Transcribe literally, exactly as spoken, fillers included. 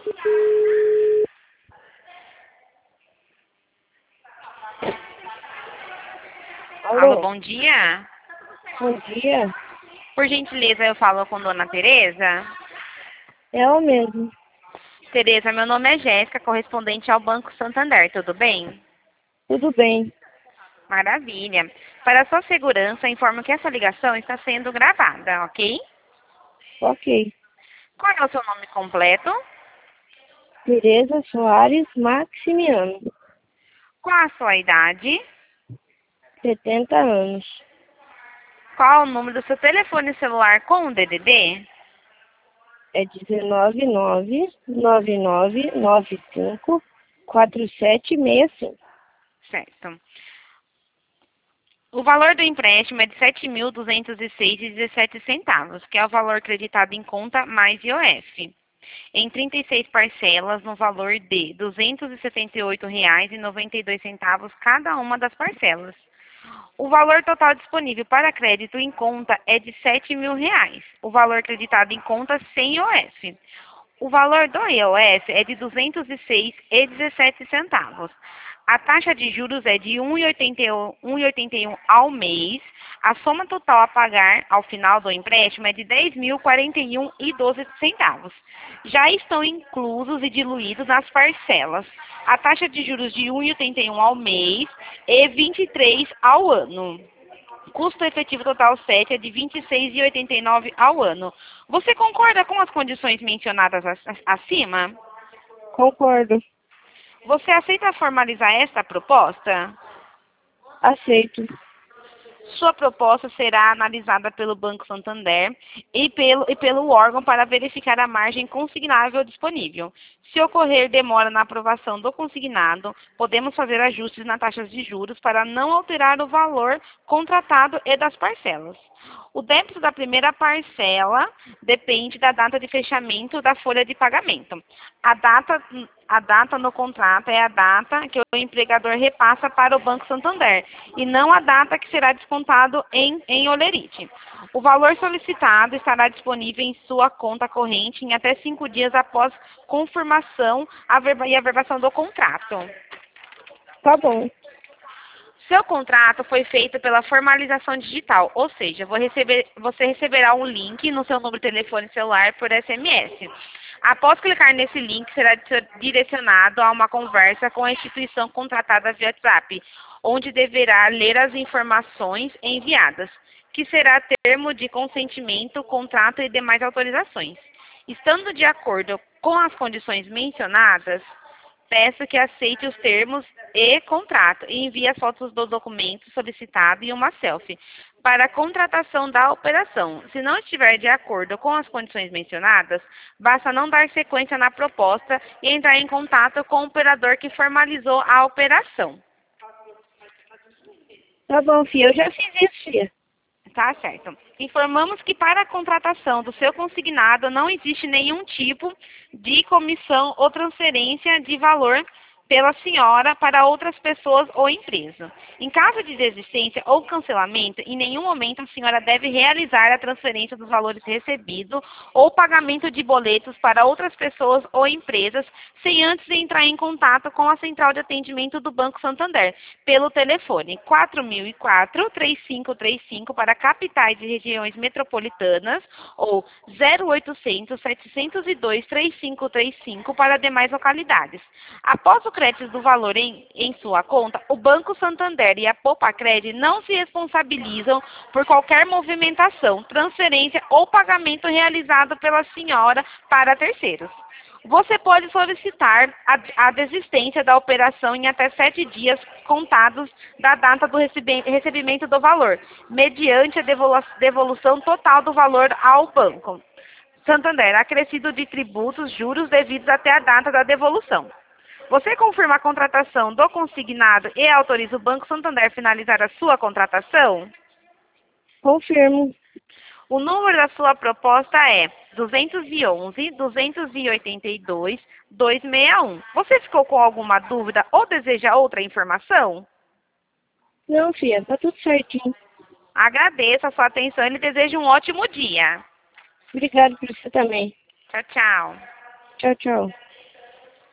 Alô, Alô, bom dia. bom dia. Por gentileza, eu falo com Dona Tereza. É ela mesmo. Tereza, meu nome é Jéssica, correspondente ao Banco Santander, tudo bem? Tudo bem. Maravilha. Para sua segurança, informo que essa ligação está sendo gravada, ok? Ok. Qual é o seu nome completo? Tereza Soares Maximiano, Qual a sua idade? setenta anos. Qual o número do seu telefone celular com o D D D? É dezenove nove nove nove nove cinco quatro sete seis cinco. Certo. O valor do empréstimo é de sete mil duzentos e seis reais e dezessete centavos, que é o valor creditado em conta mais I O F, em trinta e seis parcelas no valor de duzentos e setenta e oito reais e noventa e dois centavos cada uma das parcelas. O valor total disponível para crédito em conta é de sete mil reais. O valor creditado em conta sem I O F. O valor do I O F é de duzentos e seis reais e dezessete centavos. A taxa de juros é de um vírgula oitenta e um ao mês. A soma total a pagar ao final do empréstimo é de dez mil e quarenta e um reais e doze centavos. Já estão inclusos e diluídos nas parcelas. A taxa de juros de um vírgula oitenta e um ao mês e vinte e três ao ano. Custo efetivo total sete é de vinte e seis reais e oitenta e nove centavos ao ano. Você concorda com as condições mencionadas acima? Concordo. Você aceita formalizar esta proposta? Aceito. Sua proposta será analisada pelo Banco Santander e pelo, e pelo órgão para verificar a margem consignável disponível. Se ocorrer demora na aprovação do consignado, podemos fazer ajustes nas taxas de juros para não alterar o valor contratado e das parcelas. O débito da primeira parcela depende da data de fechamento da folha de pagamento. A data, a data no contrato é a data que o empregador repassa para o Banco Santander e não a data que será descontado em, em holerite. O valor solicitado estará disponível em sua conta corrente em até cinco dias após confirmação e averbação do contrato. Tá bom. Seu contrato foi feito pela formalização digital, ou seja, vou receber, você receberá um link no seu número de telefone celular por S M S. Após clicar nesse link, será direcionado a uma conversa com a instituição contratada via WhatsApp, onde deverá ler as informações enviadas, que será termo de consentimento, contrato e demais autorizações. Estando de acordo com as condições mencionadas, peço que aceite os termos e contrato e envie as fotos do documento solicitado e uma selfie para a contratação da operação. Se não estiver de acordo com as condições mencionadas, basta não dar sequência na proposta e entrar em contato com o operador que formalizou a operação. Tá bom, filha. Eu já fiz isso, filha. Tá certo. Informamos que para a contratação do seu consignado não existe nenhum tipo de comissão ou transferência de valor pela senhora para outras pessoas ou empresa. Em caso de desistência ou cancelamento, em nenhum momento a senhora deve realizar a transferência dos valores recebidos ou pagamento de boletos para outras pessoas ou empresas sem antes entrar em contato com a central de atendimento do Banco Santander pelo telefone quatro mil e quatro, três cinco três cinco para capitais e regiões metropolitanas ou zero oitocentos, setecentos e dois, três cinco três cinco para demais localidades. Após o crédito do valor em, em sua conta, o Banco Santander e a Poupa-Cred não se responsabilizam por qualquer movimentação, transferência ou pagamento realizado pela senhora para terceiros. Você pode solicitar a, a desistência da operação em até sete dias contados da data do recebimento do valor, mediante a devolução total do valor ao Banco Santander, acrescido de tributos, juros devidos até a data da devolução. Você confirma a contratação do consignado e autoriza o Banco Santander a finalizar a sua contratação? Confirmo. O número da sua proposta é duzentos e onze, duzentos e oitenta e dois, duzentos e sessenta e um. Você ficou com alguma dúvida ou deseja outra informação? Não, filha. Tá tudo certinho. Agradeço a sua atenção e lhe desejo um ótimo dia. Obrigado por você também. Tchau, tchau. Tchau, tchau.